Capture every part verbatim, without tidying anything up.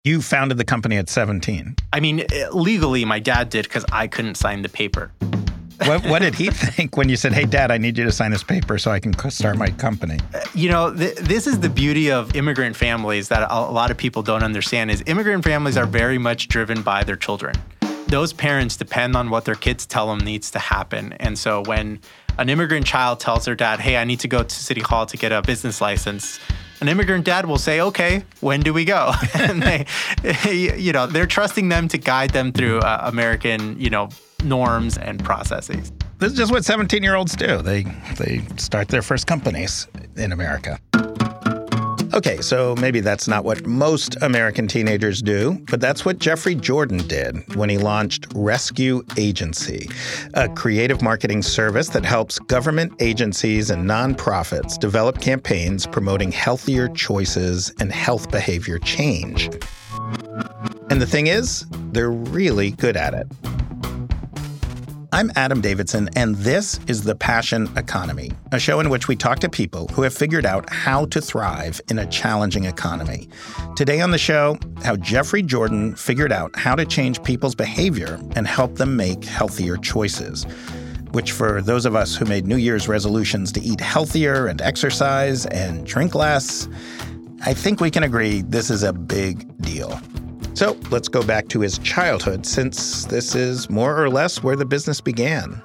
You founded the company at seventeen. I mean, legally, my dad did because I couldn't sign the paper. What, what did he think when you said, hey, Dad, I need you to sign this paper so I can start my company? You know, th- this is the beauty of immigrant families that a lot of people don't understand is immigrant families are very much driven by their children. Those parents depend on what their kids tell them needs to happen. And so when an immigrant child tells their dad, hey, I need to go to City Hall to get a business license, an immigrant dad will say, okay, when do we go? And they, you know, they're trusting them to guide them through uh, American, you know, norms and processes. This is just what seventeen-year-olds do. They they start their first companies in America. Okay, so maybe that's not what most American teenagers do, but that's what Jeffrey Jordan did when he launched Rescue Agency, a creative marketing service that helps government agencies and nonprofits develop campaigns promoting healthier choices and health behavior change. And the thing is, they're really good at it. I'm Adam Davidson, and this is The Passion Economy, a show in which we talk to people who have figured out how to thrive in a challenging economy. Today on the show, how Jeffrey Jordan figured out how to change people's behavior and help them make healthier choices, which for those of us who made New Year's resolutions to eat healthier and exercise and drink less, I think we can agree this is a big deal. So let's go back to his childhood, since this is more or less where the business began.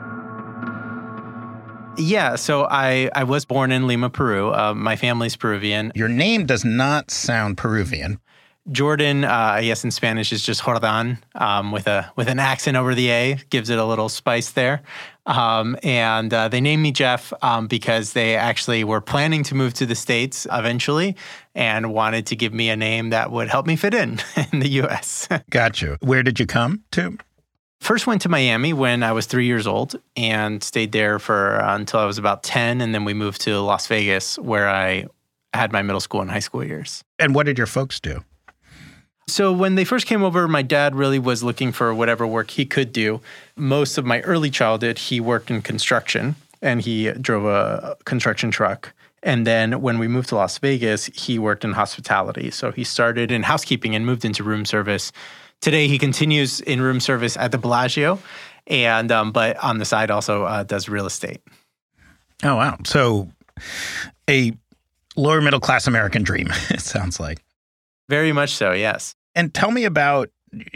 Yeah, so I, I was born in Lima, Peru. Uh, my family's Peruvian. Your name does not sound Peruvian. Jordan, uh, I guess in Spanish, is just Jordan um, with a with an accent over the A, gives it a little spice there. Um, and uh, they named me Jeff um, because they actually were planning to move to the States eventually and wanted to give me a name that would help me fit in in the U S Got you. Where did you come to? First went to Miami when I was three years old and stayed there for uh, until I was about ten. And then we moved to Las Vegas, where I had my middle school and high school years. And what did your folks do? So when they first came over, my dad really was looking for whatever work he could do. Most of my early childhood, he worked in construction, and he drove a construction truck. And then when we moved to Las Vegas, he worked in hospitality. So he started in housekeeping and moved into room service. Today, he continues in room service at the Bellagio, and um, but on the side also uh, does real estate. Oh, wow. So a lower middle class American dream, it sounds like. Very much so, yes. And tell me about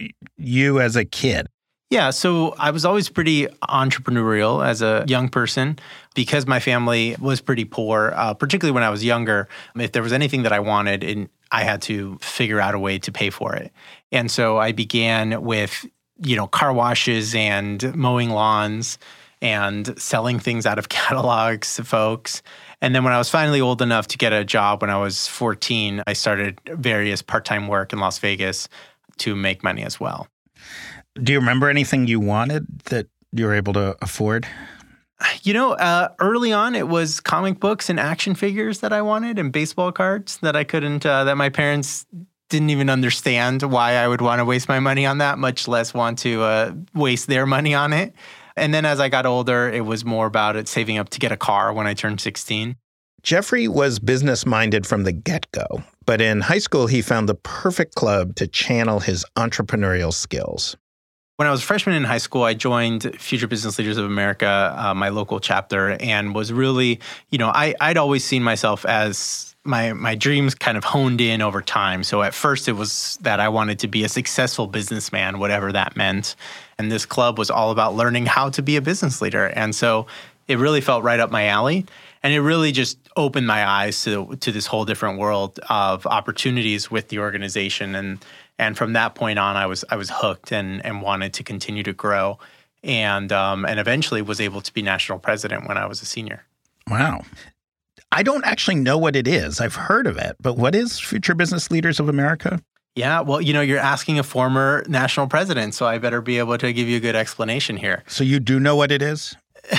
you as a kid. Yeah, so I was always pretty entrepreneurial as a young person because my family was pretty poor, uh, particularly when I was younger. If there was anything that I wanted, and I had to figure out a way to pay for it. And so I began with, you know, car washes and mowing lawns and selling things out of catalogs to folks. And then when I was finally old enough to get a job when I was fourteen, I started various part-time work in Las Vegas to make money as well. Do you remember anything you wanted that you were able to afford? You know, uh, early on, it was comic books and action figures that I wanted and baseball cards that I couldn't, uh, that my parents didn't even understand why I would want to waste my money on that, much less want to uh, waste their money on it. And then as I got older, it was more about it saving up to get a car when I turned sixteen. Jeffrey was business-minded from the get-go, but in high school, he found the perfect club to channel his entrepreneurial skills. When I was a freshman in high school, I joined Future Business Leaders of America, uh, my local chapter, and was really, you know, I, I'd always seen myself as my my dreams kind of honed in over time. So at first it was that I wanted to be a successful businessman, whatever that meant. And this club was all about learning how to be a business leader. And so it really felt right up my alley. And it really just opened my eyes to to this whole different world of opportunities with the organization. And and from that point on, I was I was hooked and and wanted to continue to grow. And um, and eventually was able to be national president when I was a senior. Wow. I don't actually know what it is. I've heard of it, but what is Future Business Leaders of America? Yeah, well, you know, you're asking a former national president, so I better be able to give you a good explanation here. So you do know what it is?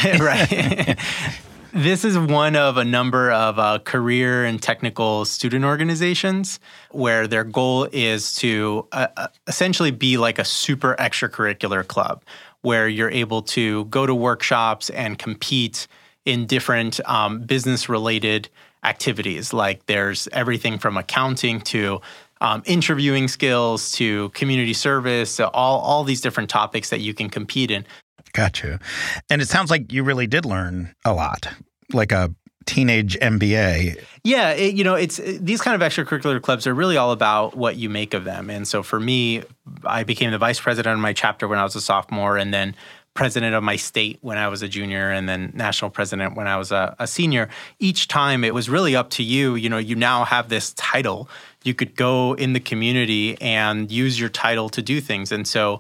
Right. This is one of a number of uh, career and technical student organizations where their goal is to uh, essentially be like a super extracurricular club where you're able to go to workshops and compete in different um, business-related activities. Like there's everything from accounting to um, interviewing skills to community service, to all, all these different topics that you can compete in. Got you. And it sounds like you really did learn a lot, like a teenage M B A. Yeah, it, you know, it's these kind of extracurricular clubs are really all about what you make of them. And so for me, I became the vice president of my chapter when I was a sophomore, and then president of my state when I was a junior, and then national president when I was a, a senior. Each time it was really up to you. You know, you now have this title. You could go in the community and use your title to do things. And so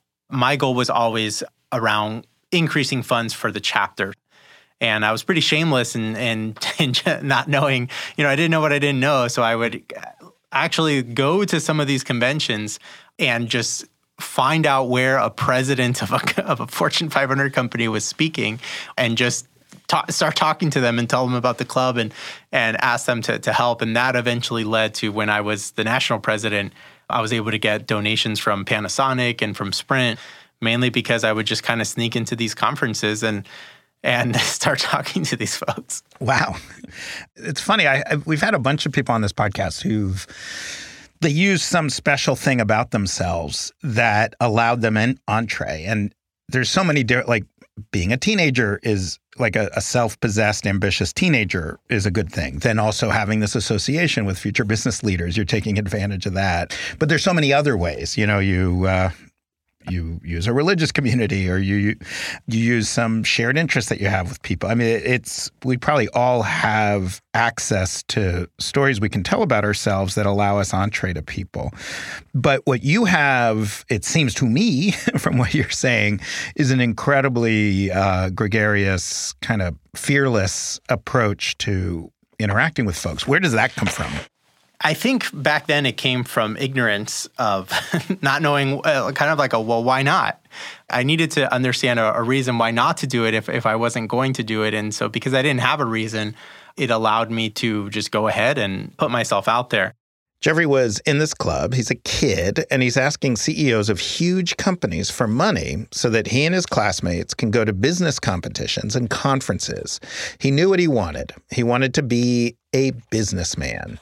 my goal was always around increasing funds for the chapter. And I was pretty shameless in, in, in not knowing, you know, I didn't know what I didn't know. So I would actually go to some of these conventions and just find out where a president of a, of a Fortune five hundred company was speaking, and just talk, start talking to them and tell them about the club and and ask them to, to help. And that eventually led to, when I was the national president, I was able to get donations from Panasonic and from Sprint, mainly because I would just kind of sneak into these conferences and and start talking to these folks. Wow. It's funny. I, I we've had a bunch of people on this podcast who've they use some special thing about themselves that allowed them an entree. And there's so many different, like being a teenager is like a, a self-possessed, ambitious teenager is a good thing. Then also having this association with future business leaders, you're taking advantage of that. But there's so many other ways. You know, you uh, you use a religious community, or you you use some shared interest that you have with people. I mean, it's we probably all have access to stories we can tell about ourselves that allow us entree to people. But what you have, it seems to me, from what you're saying, is an incredibly uh, gregarious, kind of fearless approach to interacting with folks. Where does that come from? I think back then it came from ignorance of not knowing, uh, kind of like a, well, why not? I needed to understand a, a reason why not to do it if, if I wasn't going to do it. And so because I didn't have a reason, it allowed me to just go ahead and put myself out there. Jeffrey was in this club. He's a kid, and he's asking C E Os of huge companies for money so that he and his classmates can go to business competitions and conferences. He knew what he wanted. He wanted to be a businessman.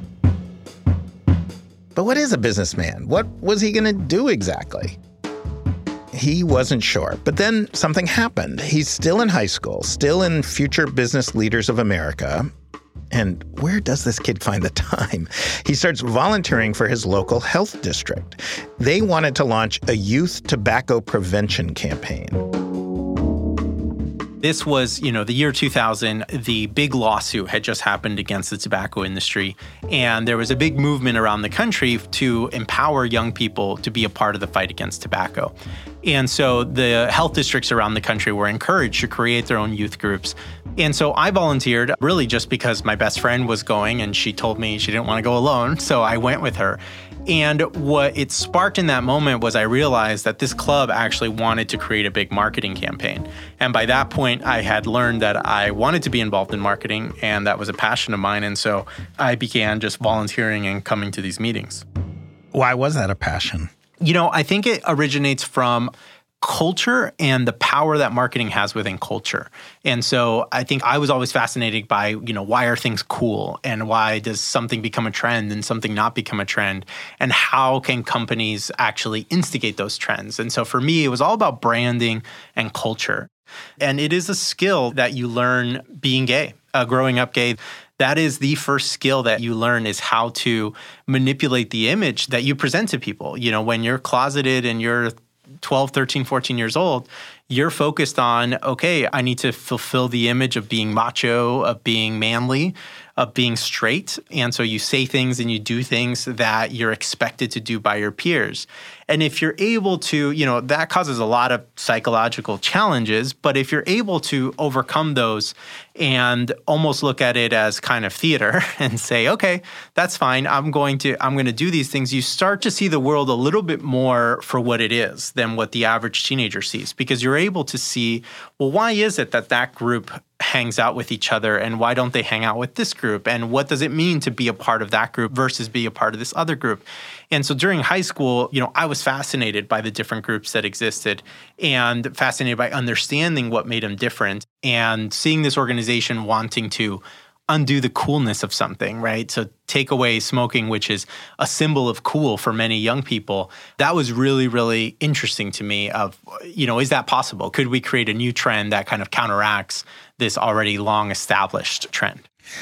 But what is a businessman? What was he going to do exactly? He wasn't sure. But then something happened. He's still in high school, still in Future Business Leaders of America. And where does this kid find the time? He starts volunteering for his local health district. They wanted to launch a youth tobacco prevention campaign. This was, you know, the year two thousand. The big lawsuit had just happened against the tobacco industry. And there was a big movement around the country to empower young people to be a part of the fight against tobacco. And so the health districts around the country were encouraged to create their own youth groups. And so I volunteered really just because my best friend was going and she told me she didn't want to go alone. So I went with her. And what it sparked in that moment was I realized that this club actually wanted to create a big marketing campaign. And by that point, I had learned that I wanted to be involved in marketing, and that was a passion of mine. And so I began just volunteering and coming to these meetings. Why was that a passion? You know, I think it originates from culture and the power that marketing has within culture. And so I think I was always fascinated by, you know, why are things cool, and why does something become a trend and something not become a trend, and how can companies actually instigate those trends? And so for me, it was all about branding and culture. And it is a skill that you learn being gay, uh, growing up gay. That is the first skill that you learn, is how to manipulate the image that you present to people. You know, when you're closeted and you're twelve, thirteen, fourteen years old, you're focused on, okay, I need to fulfill the image of being macho, of being manly, of being straight. And so you say things and you do things that you're expected to do by your peers. And if you're able to, you know, that causes a lot of psychological challenges. But if you're able to overcome those and almost look at it as kind of theater and say, okay, that's fine. I'm going to, I'm going to do these things. You start to see the world a little bit more for what it is than what the average teenager sees, because you're able to see, well, why is it that that group hangs out with each other, and why don't they hang out with this group? And what does it mean to be a part of that group versus be a part of this other group? And so during high school, you know, I was fascinated by the different groups that existed, and fascinated by understanding what made them different, and seeing this organization wanting to undo the coolness of something, right? So take away smoking, which is a symbol of cool for many young people. That was really, really interesting to me of, you know, is that possible? Could we create a new trend that kind of counteracts this already long established trend?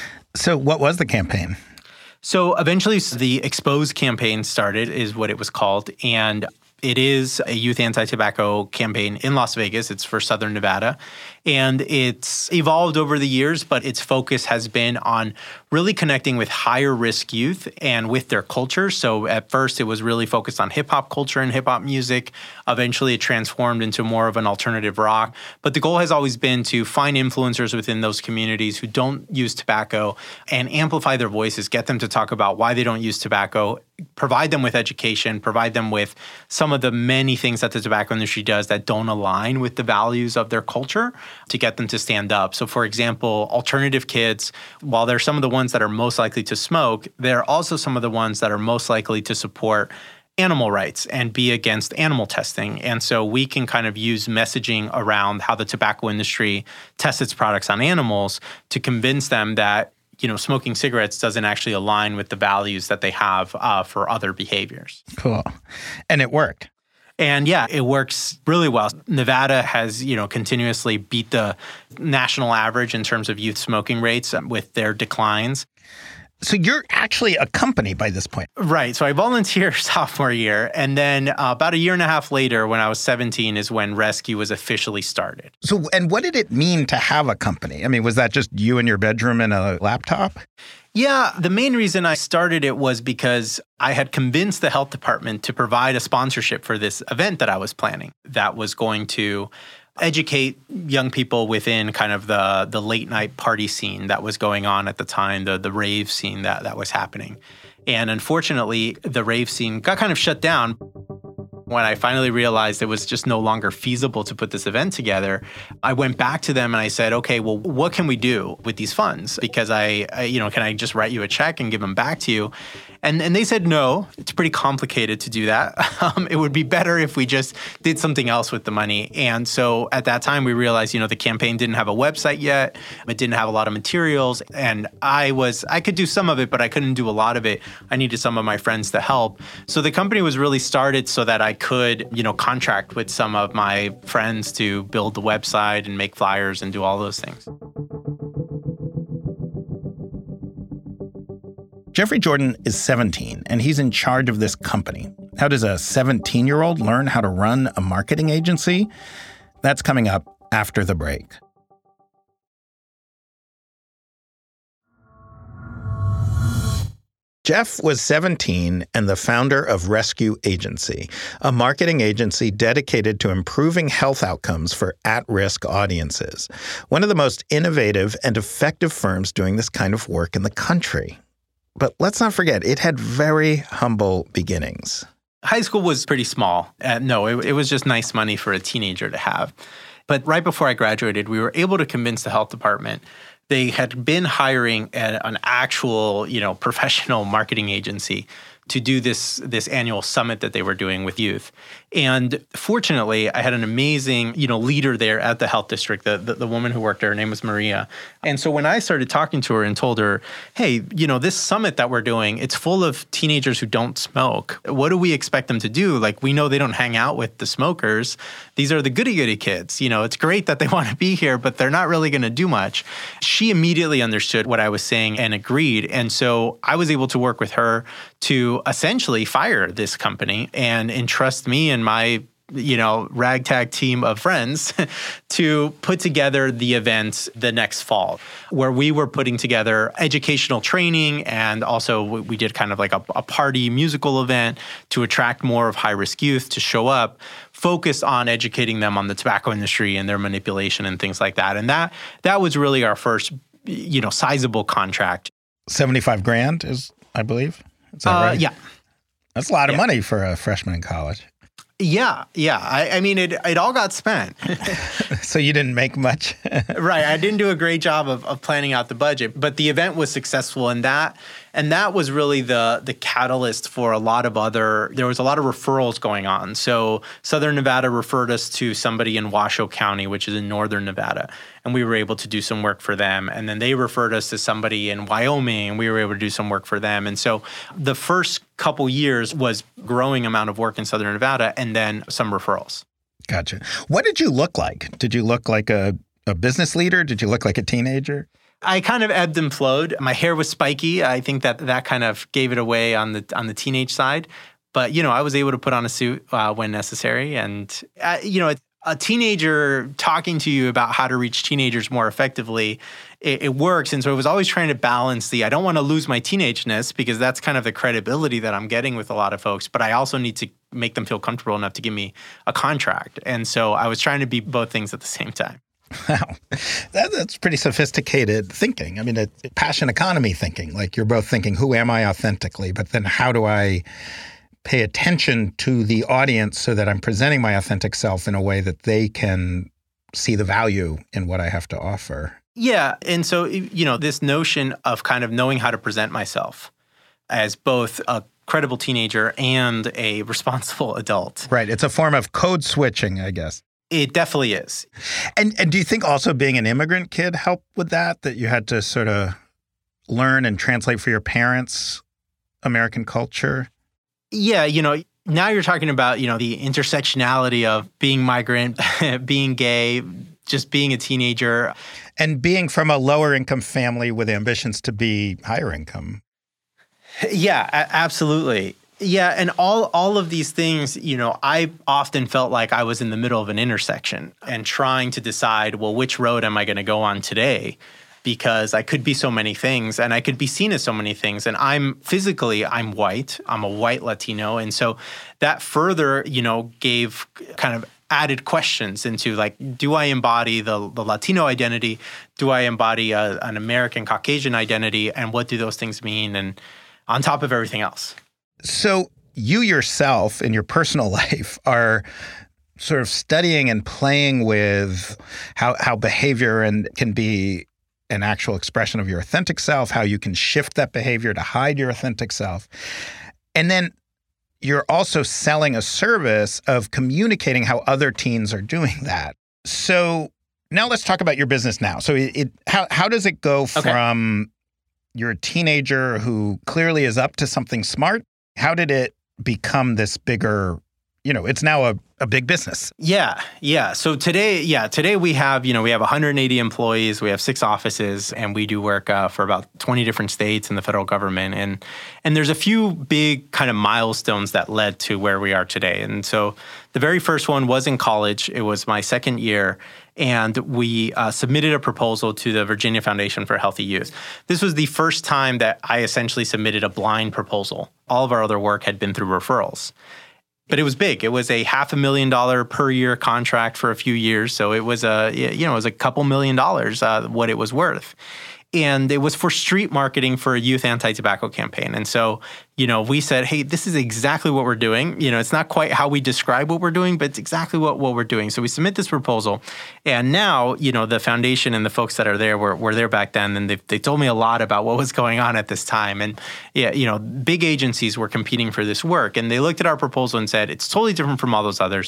So what was the campaign? So eventually the Expose campaign started, is what it was called. And it is a youth anti-tobacco campaign in Las Vegas. It's for Southern Nevada. And it's evolved over the years, but its focus has been on really connecting with higher risk youth and with their culture. So at first it was really focused on hip hop culture and hip hop music. Eventually it transformed into more of an alternative rock. But the goal has always been to find influencers within those communities who don't use tobacco and amplify their voices, get them to talk about why they don't use tobacco, provide them with education, provide them with some of the many things that the tobacco industry does that don't align with the values of their culture, to get them to stand up. So for example, alternative kids, while they're some of the ones that are most likely to smoke, they're also some of the ones that are most likely to support animal rights and be against animal testing. And so we can kind of use messaging around how the tobacco industry tests its products on animals to convince them that, you know, smoking cigarettes doesn't actually align with the values that they have uh, for other behaviors. Cool. And it worked. And yeah, it works really well. Nevada has, you know, continuously beat the national average in terms of youth smoking rates with their declines. So you're actually a company by this point. Right. So I volunteered sophomore year. And then uh, about a year and a half later, when I was seventeen, is when Rescue was officially started. So, and what did it mean to have a company? I mean, was that just you in your bedroom and a laptop? Yeah, the main reason I started it was because I had convinced the health department to provide a sponsorship for this event that I was planning that was going to educate young people within kind of the the late night party scene that was going on at the time, the the rave scene that, that was happening. And unfortunately, the rave scene got kind of shut down. When I finally realized it was just no longer feasible to put this event together, I went back to them and I said, okay, well, what can we do with these funds? Because I, I you know, can I just write you a check and give them back to you? And and they said, no, it's pretty complicated to do that. Um, it would be better if we just did something else with the money. And so at that time, we realized, you know, the campaign didn't have a website yet. It didn't have a lot of materials. And I was, I could do some of it, but I couldn't do a lot of it. I needed some of my friends to help. So the company was really started so that I could, you know, contract with some of my friends to build the website and make flyers and do all those things. Jeffrey Jordan is seventeen, and he's in charge of this company. How does a seventeen-year-old learn how to run a marketing agency? That's coming up after the break. Jeff was seventeen and the founder of Rescue Agency, a marketing agency dedicated to improving health outcomes for at-risk audiences. One of the most innovative and effective firms doing this kind of work in the country. But let's not forget, it had very humble beginnings. High school was pretty small. Uh, no, it, it was just nice money for a teenager to have. But right before I graduated, we were able to convince the health department. They had been hiring a, an actual, you know, professional marketing agency to do this this annual summit that they were doing with youth. And fortunately, I had an amazing, you know, leader there at the health district, the, the, the woman who worked there, her name was Maria. And so when I started talking to her and told her, hey, you know, this summit that we're doing, it's full of teenagers who don't smoke. What do we expect them to do? Like, we know they don't hang out with the smokers. These are the goody-goody kids. You know, it's great that they want to be here, but they're not really going to do much. She immediately understood what I was saying and agreed. And so I was able to work with her to essentially fire this company and entrust me and my, you know, ragtag team of friends to put together the event the next fall, where we were putting together educational training, and also we did kind of like a, a party musical event to attract more of high-risk youth to show up, focused on educating them on the tobacco industry and their manipulation and things like that. And that that was really our first, you know, sizable contract. seventy-five grand is, I believe. Is that uh, right? Yeah. That's a lot of yeah. money for a freshman in college. Yeah, yeah. I, I mean, it it all got spent. So you didn't make much? Right. I didn't do a great job of, of planning out the budget, but the event was successful in that. And that was really the the catalyst for a lot of other, there was a lot of referrals going on. So Southern Nevada referred us to somebody in Washoe County, which is in northern Nevada. And we were able to do some work for them. And then they referred us to somebody in Wyoming, and we were able to do some work for them. And so the first couple years was growing amount of work in Southern Nevada and then some referrals. Gotcha. What did you look like? Did you look like a, a business leader? Did you look like a teenager? I kind of ebbed and flowed. My hair was spiky. I think that that kind of gave it away on the on the teenage side. But, you know, I was able to put on a suit uh, when necessary. And, uh, you know, a teenager talking to you about how to reach teenagers more effectively, it, it works. And so I was always trying to balance the, I don't want to lose my teenageness because that's kind of the credibility that I'm getting with a lot of folks, but I also need to make them feel comfortable enough to give me a contract. And so I was trying to be both things at the same time. Wow. That, that's pretty sophisticated thinking. I mean, it, passion economy thinking. Like you're both thinking, who am I authentically? But then how do I pay attention to the audience so that I'm presenting my authentic self in a way that they can see the value in what I have to offer? Yeah. And so, you know, this notion of kind of knowing how to present myself as both a credible teenager and a responsible adult. Right. It's a form of code switching, I guess. It definitely is. And and do you think also being an immigrant kid helped with that, that you had to sort of learn and translate for your parents American culture? Yeah, you know, now you're talking about, you know, the intersectionality of being migrant, being gay, just being a teenager. And being from a lower income family with ambitions to be higher income. Yeah, a- absolutely. Yeah, and all all of these things, you know, I often felt like I was in the middle of an intersection and trying to decide, well, which road am I going to go on today? Because I could be so many things and I could be seen as so many things. And I'm physically, I'm white. I'm a white Latino. And so that further, you know, gave kind of added questions into like, do I embody the, the Latino identity? Do I embody a, an American Caucasian identity? And what do those things mean? And on top of everything else. So you yourself in your personal life are sort of studying and playing with how, how behavior and can be an actual expression of your authentic self, how you can shift that behavior to hide your authentic self. And then you're also selling a service of communicating how other teens are doing that. So now let's talk about your business now. So it, it how how does it go from okay. you're a teenager who clearly is up to something smart? How did it become this bigger, you know, it's now a, a big business. Yeah, yeah. So today, yeah, today we have, you know, we have one hundred eighty employees, we have six offices, and we do work uh, for about twenty different states and the federal government. And and there's a few big kind of milestones that led to where we are today. And so the very first one was in college. It was my second year. And we uh, submitted a proposal to the Virginia Foundation for Healthy Youth. This was the first time that I essentially submitted a blind proposal. All of our other work had been through referrals. But it was big. It was a half a million dollar per year contract for a few years. So it was a, you know, it was a couple million dollars uh, what it was worth. And it was for street marketing for a youth anti-tobacco campaign. And so, you know, we said, hey, this is exactly what we're doing. You know, it's not quite how we describe what we're doing, but it's exactly what, what we're doing. So we submit this proposal. And now, you know, the foundation and the folks that are there were, were there back then. And they, they told me a lot about what was going on at this time. And, yeah, you know, big agencies were competing for this work. And they looked at our proposal and said, it's totally different from all those others.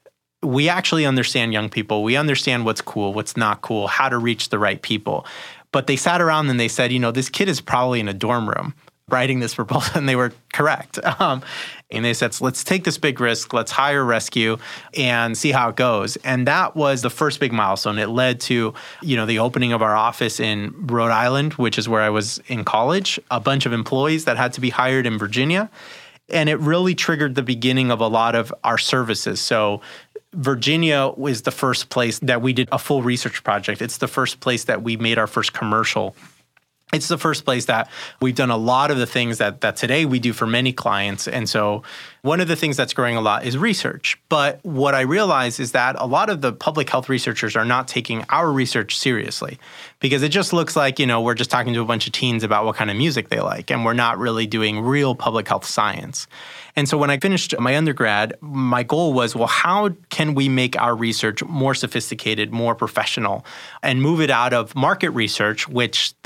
We actually understand young people. We understand what's cool, what's not cool, how to reach the right people. But they sat around and they said, you know, this kid is probably in a dorm room writing this proposal, and they were correct. Um, and they said, so let's take this big risk, let's hire Rescue and see how it goes. And that was the first big milestone. It led to, you know, the opening of our office in Rhode Island, which is where I was in college, a bunch of employees that had to be hired in Virginia. And it really triggered the beginning of a lot of our services. So Virginia was the first place that we did a full research project. It's the first place that we made our first commercial. It's the first place that we've done a lot of the things that that today we do for many clients. And so one of the things that's growing a lot is research. But what I realize is that a lot of the public health researchers are not taking our research seriously, because it just looks like, you know, we're just talking to a bunch of teens about what kind of music they like, and we're not really doing real public health science. And so when I finished my undergrad, my goal was, well, how can we make our research more sophisticated, more professional, and move it out of market research, which the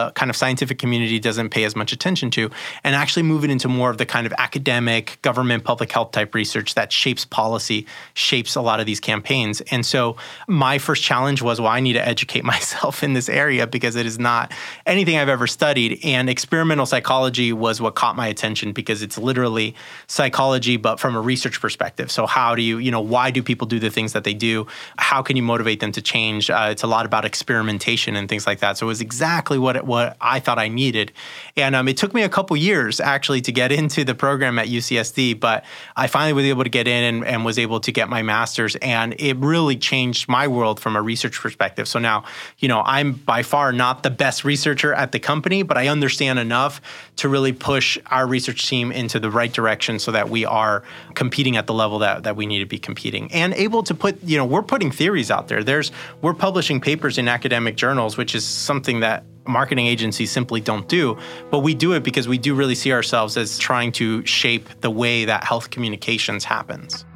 the kind of scientific community doesn't pay as much attention to, and actually move it into more of the kind of academic, government, public health type research that shapes policy, shapes a lot of these campaigns. And so my first challenge was, well, I need to educate myself in this area because it is not anything I've ever studied. And experimental psychology was what caught my attention because it's literally psychology, but from a research perspective. So how do you, you know, why do people do the things that they do? How can you motivate them to change? Uh, it's a lot about experimentation and things like that. So it was exactly what it, what I thought I needed. And um, it took me a couple years actually to get into the program at U C S D, but I finally was able to get in and, and was able to get my master's. And it really changed my world from a research perspective. So now, you know, I'm by far not the best researcher at the company, but I understand enough to really push our research team into the right direction so that we are competing at the level that, that we need to be competing and able to put, you know, we're putting theories out there. There's, we're publishing papers in academic journals, which is something that marketing agencies simply don't do, but we do it because we do really see ourselves as trying to shape the way that health communications happens.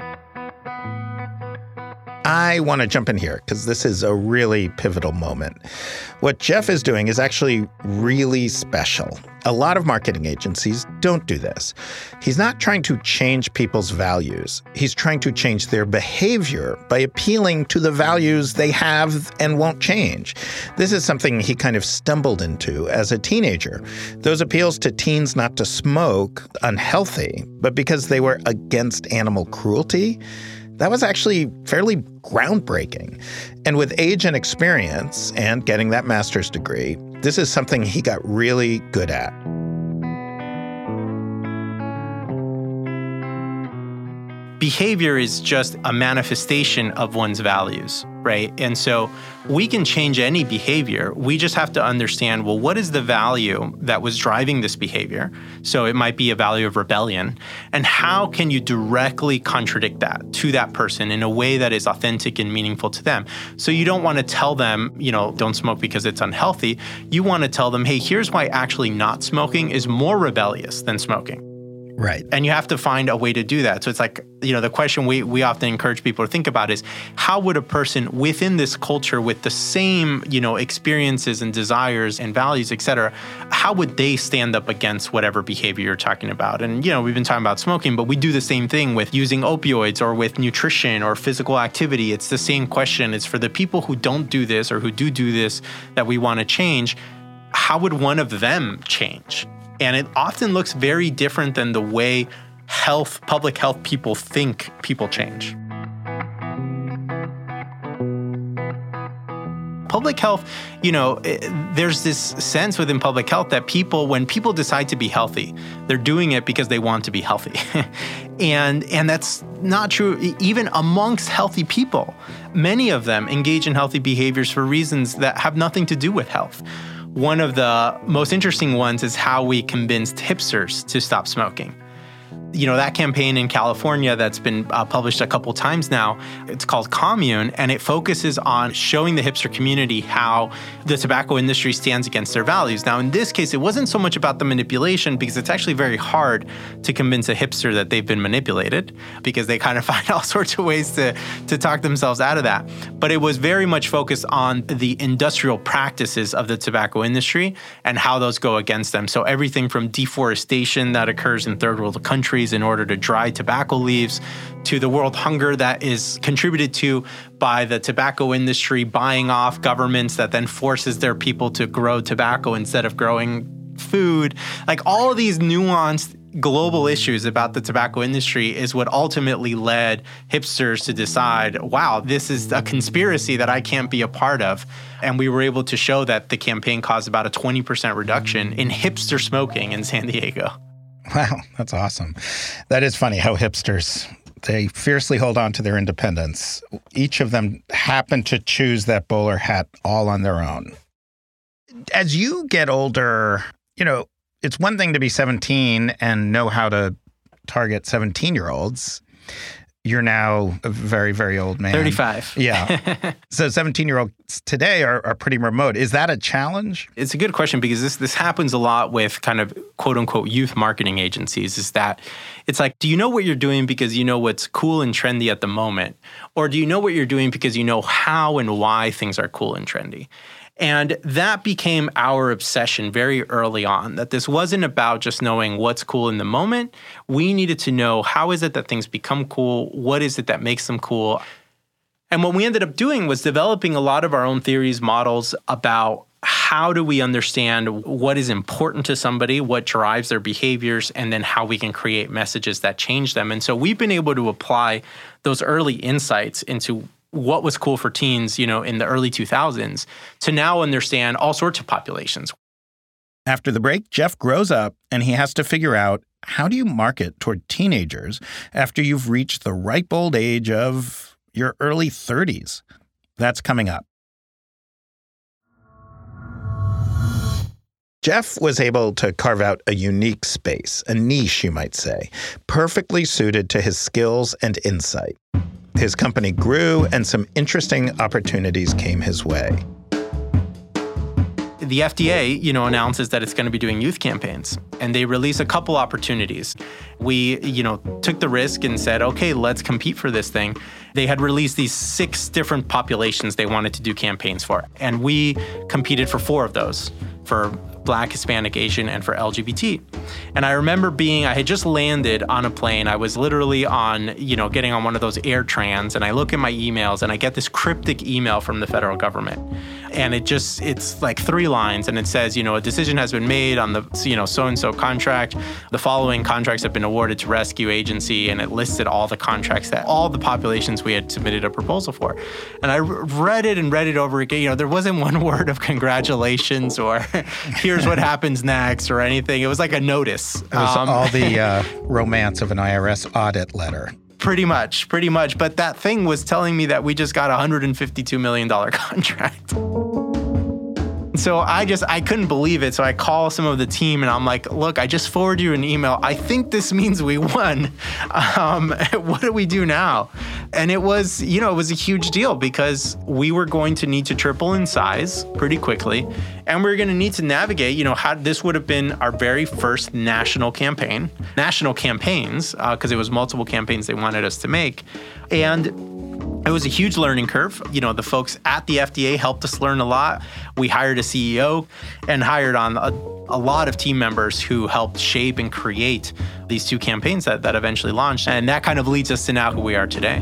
I want to jump in here because this is a really pivotal moment. What Jeff is doing is actually really special. A lot of marketing agencies don't do this. He's not trying to change people's values. He's trying to change their behavior by appealing to the values they have and won't change. This is something he kind of stumbled into as a teenager. Those appeals to teens not to smoke, unhealthy, but because they were against animal cruelty, that was actually fairly groundbreaking. And with age and experience and getting that master's degree, this is something he got really good at. Behavior is just a manifestation of one's values, right? And so we can change any behavior. We just have to understand, well, what is the value that was driving this behavior? So it might be a value of rebellion. And how can you directly contradict that to that person in a way that is authentic and meaningful to them? So you don't want to tell them, you know, don't smoke because it's unhealthy. You want to tell them, hey, here's why actually not smoking is more rebellious than smoking. Right. And you have to find a way to do that. So it's like, you know, the question we, we often encourage people to think about is, how would a person within this culture with the same, you know, experiences and desires and values, et cetera, how would they stand up against whatever behavior you're talking about? And, you know, we've been talking about smoking, but we do the same thing with using opioids or with nutrition or physical activity. It's the same question. It's for the people who don't do this or who do do this that we want to change. How would one of them change? And it often looks very different than the way health, public health people think people change. Public health, you know, there's this sense within public health that people, when people decide to be healthy, they're doing it because they want to be healthy. and and that's not true even amongst healthy people. Many of them engage in healthy behaviors for reasons that have nothing to do with health. One of the most interesting ones is how we convinced hipsters to stop smoking. You know, that campaign in California that's been uh, published a couple times now, it's called Commune, and it focuses on showing the hipster community how the tobacco industry stands against their values. Now, in this case, it wasn't so much about the manipulation because it's actually very hard to convince a hipster that they've been manipulated because they kind of find all sorts of ways to, to talk themselves out of that. But it was very much focused on the industrial practices of the tobacco industry and how those go against them. So everything from deforestation that occurs in third world countries in order to dry tobacco leaves, to the world hunger that is contributed to by the tobacco industry buying off governments that then forces their people to grow tobacco instead of growing food. Like all of these nuanced global issues about the tobacco industry is what ultimately led hipsters to decide, wow, this is a conspiracy that I can't be a part of. And we were able to show that the campaign caused about a twenty percent reduction in hipster smoking in San Diego. Wow, that's awesome. That is funny how hipsters, they fiercely hold on to their independence. Each of them happen to choose that bowler hat all on their own. As you get older, you know, it's one thing to be seventeen and know how to target seventeen-year-olds. You're now a very, very old man. thirty-five. Yeah. So seventeen-year-olds today are, are pretty remote. Is that a challenge? It's a good question because this this happens a lot with kind of quote-unquote youth marketing agencies, is that it's like, do you know what you're doing because you know what's cool and trendy at the moment? Or do you know what you're doing because you know how and why things are cool and trendy? And that became our obsession very early on, that this wasn't about just knowing what's cool in the moment. We needed to know, how is it that things become cool? What is it that makes them cool? And what we ended up doing was developing a lot of our own theories, models about how do we understand what is important to somebody, what drives their behaviors, and then how we can create messages that change them. And so we've been able to apply those early insights into what was cool for teens, you know, in the early two thousands to now understand all sorts of populations. After the break, Jeff grows up and he has to figure out, how do you market toward teenagers after you've reached the ripe old age of your early thirties? That's coming up. Jeff was able to carve out a unique space, a niche, you might say, perfectly suited to his skills and insight. His company grew, and some interesting opportunities came his way. The F D A, you know, announces that it's going to be doing youth campaigns, and they release a couple opportunities. We, you know, took the risk and said, okay, let's compete for this thing. They had released these six different populations they wanted to do campaigns for, and we competed for four of those, for Black, Hispanic, Asian, and for L G B T. And I remember being, I had just landed on a plane. I was literally on, you know, getting on one of those AirTrans, and I look at my emails and I get this cryptic email from the federal government. And it just, it's like three lines, and it says, you know, a decision has been made on the, you know, so-and-so contract. The following contracts have been awarded to Rescue Agency, and it listed all the contracts that all the populations we had submitted a proposal for. And I read it and read it over again. You know, there wasn't one word of congratulations or here's what happens next or anything. It was like a notice. It was um, all the uh, romance of an I R S audit letter. Pretty much, pretty much. But that thing was telling me that we just got a one hundred fifty-two million dollars contract. So I just, I couldn't believe it. So I call some of the team and I'm like, look, I just forwarded you an email. I think this means we won. Um, what do we do now? And it was, you know, it was a huge deal because we were going to need to triple in size pretty quickly. And we were going to need to navigate, you know, how this would have been our very first national campaign, national campaigns, because uh, it was multiple campaigns they wanted us to make. And it was a huge learning curve. You know, the folks at the F D A helped us learn a lot. We hired a C E O and hired on a, a lot of team members who helped shape and create these two campaigns that, that eventually launched. And that kind of leads us to now who we are today.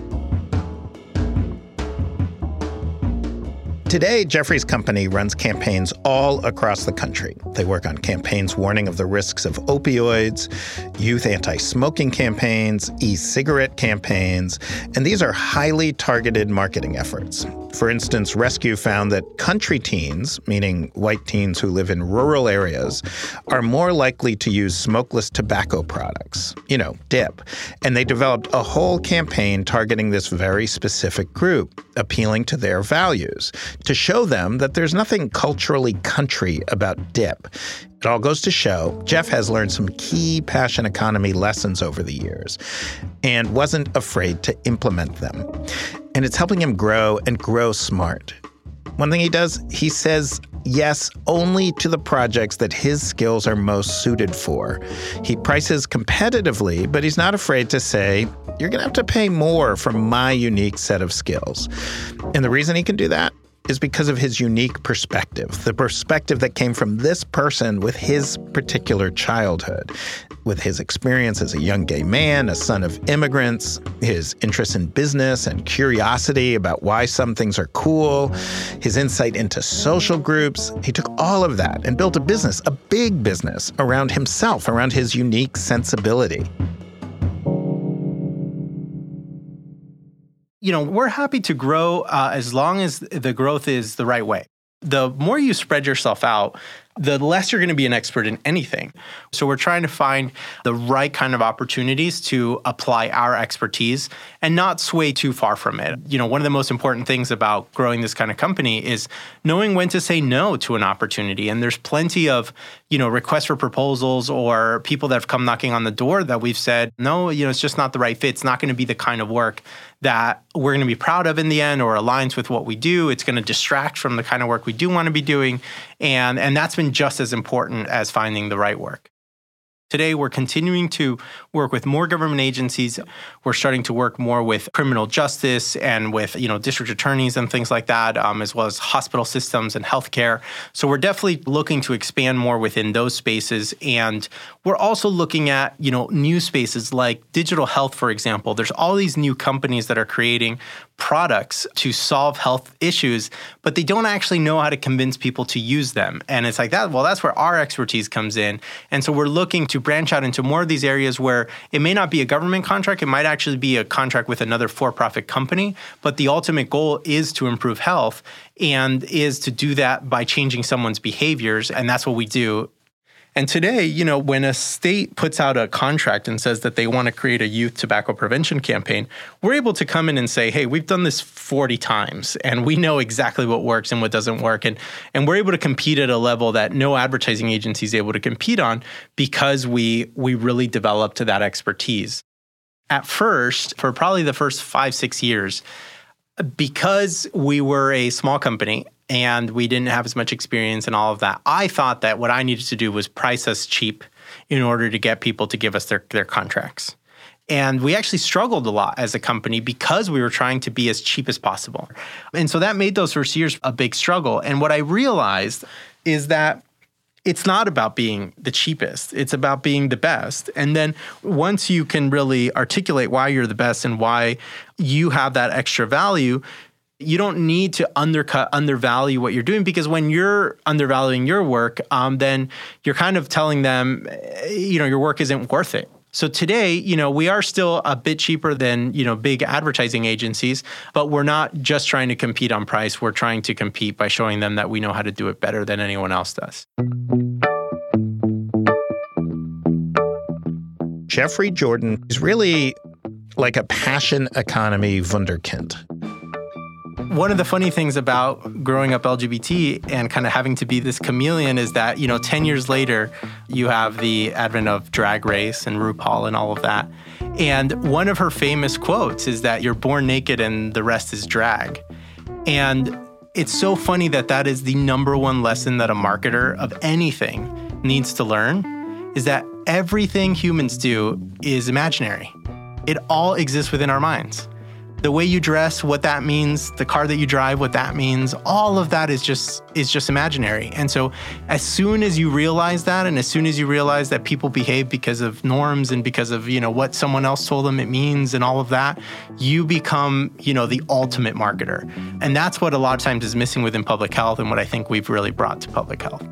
Today, Jeffrey's company runs campaigns all across the country. They work on campaigns warning of the risks of opioids, youth anti-smoking campaigns, e-cigarette campaigns, and these are highly targeted marketing efforts. For instance, Rescue found that country teens, meaning white teens who live in rural areas, are more likely to use smokeless tobacco products, you know, dip. And they developed a whole campaign targeting this very specific group, appealing to their values, to show them that there's nothing culturally country about dip. It all goes to show Jeff has learned some key passion economy lessons over the years and wasn't afraid to implement them. And it's helping him grow and grow smart. One thing he does, he says yes only to the projects that his skills are most suited for. He prices competitively, but he's not afraid to say, you're going to have to pay more for my unique set of skills. And the reason he can do that is because of his unique perspective, the perspective that came from this person with his particular childhood, with his experience as a young gay man, a son of immigrants, his interest in business and curiosity about why some things are cool, his insight into social groups. He took all of that and built a business, a big business, around himself, around his unique sensibility. You know, we're happy to grow uh, as long as the growth is the right way. The more you spread yourself out, the less you're going to be an expert in anything. So we're trying to find the right kind of opportunities to apply our expertise and not sway too far from it. You know, one of the most important things about growing this kind of company is knowing when to say no to an opportunity. And there's plenty of, you know, requests for proposals or people that have come knocking on the door that we've said, no, you know, it's just not the right fit. It's not going to be the kind of work that we're going to be proud of in the end or aligns with what we do. It's going to distract from the kind of work we do want to be doing. And, and that's been just as important as finding the right work. Today, we're continuing to work with more government agencies. We're starting to work more with criminal justice and with, you know, district attorneys and things like that, um, as well as hospital systems and healthcare. So we're definitely looking to expand more within those spaces. And we're also looking at, you know, new spaces like digital health, for example. There's all these new companies that are creating products to solve health issues, but they don't actually know how to convince people to use them. And it's like that, well, that's where our expertise comes in. And so we're looking to branch out into more of these areas where it may not be a government contract, it might actually be a contract with another for-profit company, but the ultimate goal is to improve health and is to do that by changing someone's behaviors, and that's what we do. And today, you know, when a state puts out a contract and says that they want to create a youth tobacco prevention campaign, we're able to come in and say, hey, we've done this forty times and we know exactly what works and what doesn't work. And, and we're able to compete at a level that no advertising agency is able to compete on because we, we really developed that expertise. At first, for probably the first five, six years, because we were a small company and we didn't have as much experience and all of that, I thought that what I needed to do was price us cheap in order to get people to give us their, their contracts. And we actually struggled a lot as a company because we were trying to be as cheap as possible. And so that made those first years a big struggle. And what I realized is that it's not about being the cheapest. It's about being the best. And then once you can really articulate why you're the best and why you have that extra value, you don't need to undercut, undervalue what you're doing, because when you're undervaluing your work, um, then you're kind of telling them, you know, your work isn't worth it. So today, you know, we are still a bit cheaper than, you know, big advertising agencies, but we're not just trying to compete on price. We're trying to compete by showing them that we know how to do it better than anyone else does. Jeffrey Jordan is really like a passion economy wunderkind. One of the funny things about growing up L G B T and kind of having to be this chameleon is that, you know, ten years later, you have the advent of Drag Race and RuPaul and all of that. And one of her famous quotes is that you're born naked and the rest is drag. And it's so funny that that is the number one lesson that a marketer of anything needs to learn, is that everything humans do is imaginary. It all exists within our minds. The way you dress, what that means, the car that you drive, what that means, all of that is just is just imaginary. And so as soon as you realize that, and as soon as you realize that people behave because of norms and because of, you know, what someone else told them it means and all of that, you become, you know, the ultimate marketer. And that's what a lot of times is missing within public health and what I think we've really brought to public health.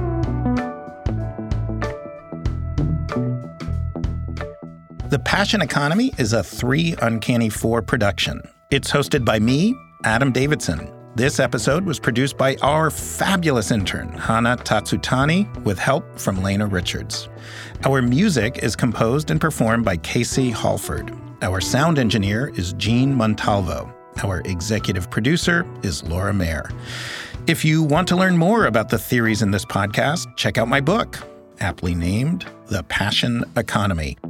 The Passion Economy is a Three Uncanny Four production. It's hosted by me, Adam Davidson. This episode was produced by our fabulous intern, Hana Tatsutani, with help from Lena Richards. Our music is composed and performed by Casey Halford. Our sound engineer is Gene Montalvo. Our executive producer is Laura Mayer. If you want to learn more about the theories in this podcast, check out my book, aptly named The Passion Economy.